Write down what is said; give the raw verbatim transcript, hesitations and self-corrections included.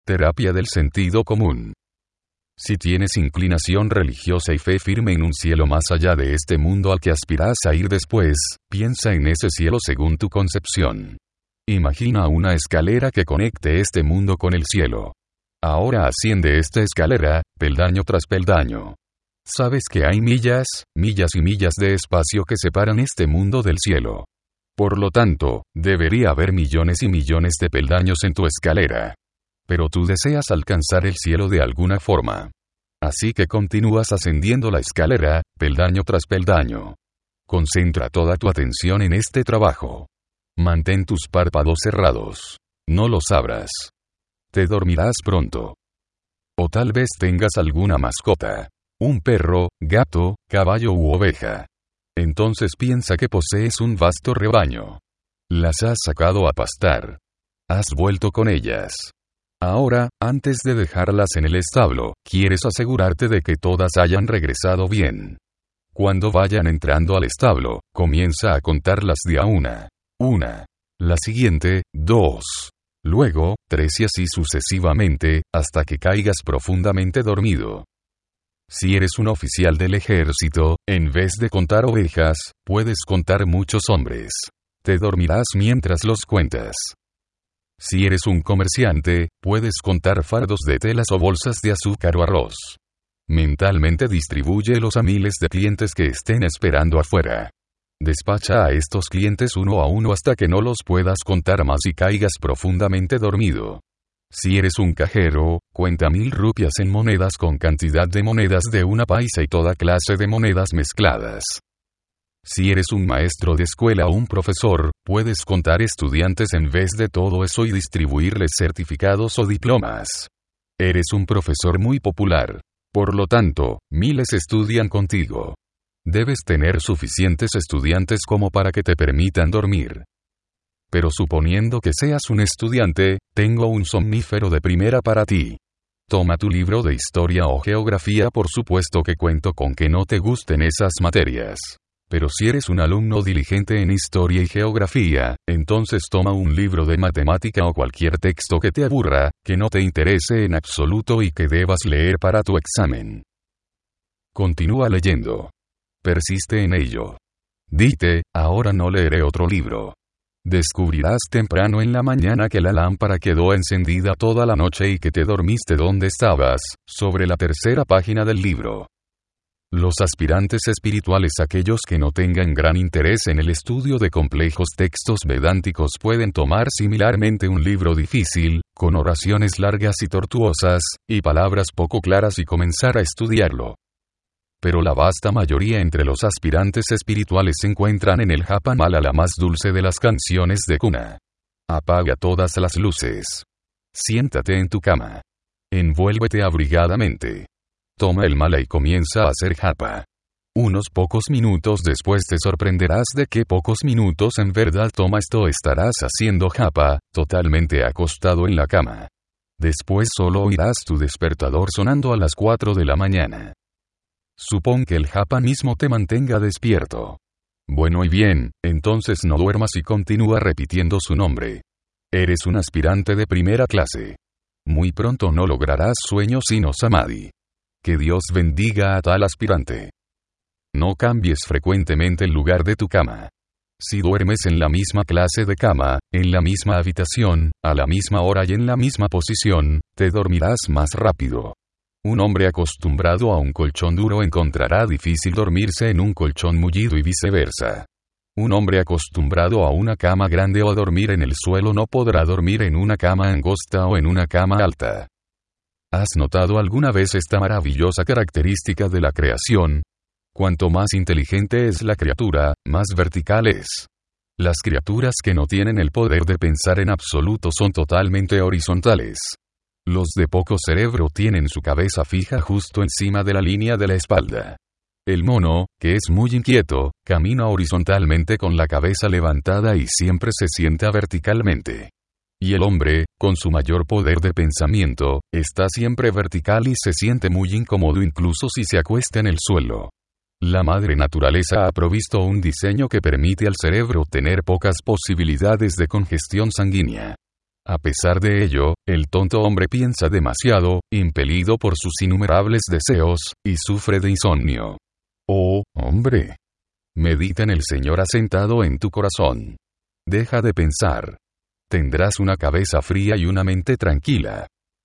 Terapia del sentido común. Si tienes inclinación religiosa y fe firme en un cielo más allá de este mundo al que aspiras a ir después, piensa en ese cielo según tu concepción. Imagina una escalera que conecte este mundo con el cielo. Ahora asciende esta escalera, peldaño tras peldaño. Sabes que hay millas, millas y millas de espacio que separan este mundo del cielo. Por lo tanto, debería haber millones y millones de peldaños en tu escalera. Pero tú deseas alcanzar el cielo de alguna forma. Así que continúas ascendiendo la escalera, peldaño tras peldaño. Concentra toda tu atención en este trabajo. Mantén tus párpados cerrados. No los abras. Te dormirás pronto. O tal vez tengas alguna mascota. Un perro, gato, caballo u oveja. Entonces piensa que posees un vasto rebaño. Las has sacado a pastar. Has vuelto con ellas. Ahora, antes de dejarlas en el establo, quieres asegurarte de que todas hayan regresado bien. Cuando vayan entrando al establo, comienza a contarlas de a una. Una. La siguiente, dos. Luego, tres y así sucesivamente, hasta que caigas profundamente dormido. Si eres un oficial del ejército, en vez de contar ovejas, puedes contar muchos hombres. Te dormirás mientras los cuentas. Si eres un comerciante, puedes contar fardos de telas o bolsas de azúcar o arroz. Mentalmente distribúyelos a miles de clientes que estén esperando afuera. Despacha a estos clientes uno a uno hasta que no los puedas contar más y caigas profundamente dormido. Si eres un cajero, cuenta mil rupias en monedas con cantidad de monedas de una paisa y toda clase de monedas mezcladas. Si eres un maestro de escuela o un profesor, puedes contar estudiantes en vez de todo eso y distribuirles certificados o diplomas. Eres un profesor muy popular. Por lo tanto, miles estudian contigo. Debes tener suficientes estudiantes como para que te permitan dormir. Pero suponiendo que seas un estudiante, tengo un somnífero de primera para ti. Toma tu libro de historia o geografía, por supuesto que cuento con que no te gusten esas materias. Pero si eres un alumno diligente en historia y geografía, entonces toma un libro de matemática o cualquier texto que te aburra, que no te interese en absoluto y que debas leer para tu examen. Continúa leyendo. Persiste en ello. Dite, ahora no leeré otro libro. Descubrirás temprano en la mañana que la lámpara quedó encendida toda la noche y que te dormiste donde estabas, sobre la tercera página del libro. Los aspirantes espirituales, aquellos que no tengan gran interés en el estudio de complejos textos vedánticos, pueden tomar similarmente un libro difícil, con oraciones largas y tortuosas, y palabras poco claras y comenzar a estudiarlo. Pero la vasta mayoría entre los aspirantes espirituales se encuentran en el Japa Mala, la más dulce de las canciones de cuna. Apaga todas las luces. Siéntate en tu cama. Envuélvete abrigadamente. Toma el mala y comienza a hacer japa. Unos pocos minutos después te sorprenderás de qué pocos minutos en verdad toma esto. Estarás haciendo japa, totalmente acostado en la cama. Después solo oirás tu despertador sonando a las cuatro de la mañana. Supón que el japa mismo te mantenga despierto. Bueno y bien, entonces no duermas y continúa repitiendo su nombre. Eres un aspirante de primera clase. Muy pronto no lograrás sueño sino samadhi. Que Dios bendiga a tal aspirante. No cambies frecuentemente el lugar de tu cama. Si duermes en la misma clase de cama, en la misma habitación, a la misma hora y en la misma posición, te dormirás más rápido. Un hombre acostumbrado a un colchón duro encontrará difícil dormirse en un colchón mullido y viceversa. Un hombre acostumbrado a una cama grande o a dormir en el suelo no podrá dormir en una cama angosta o en una cama alta. ¿Has notado alguna vez esta maravillosa característica de la creación? Cuanto más inteligente es la criatura, más vertical es. Las criaturas que no tienen el poder de pensar en absoluto son totalmente horizontales. Los de poco cerebro tienen su cabeza fija justo encima de la línea de la espalda. El mono, que es muy inquieto, camina horizontalmente con la cabeza levantada y siempre se sienta verticalmente. Y el hombre, con su mayor poder de pensamiento, está siempre vertical y se siente muy incómodo incluso si se acuesta en el suelo. La madre naturaleza ha provisto un diseño que permite al cerebro tener pocas posibilidades de congestión sanguínea. A pesar de ello, el tonto hombre piensa demasiado, impelido por sus innumerables deseos, y sufre de insomnio. Oh, hombre. Medita en el Señor asentado en tu corazón. Deja de pensar. Tendrás una cabeza fría y una mente tranquila.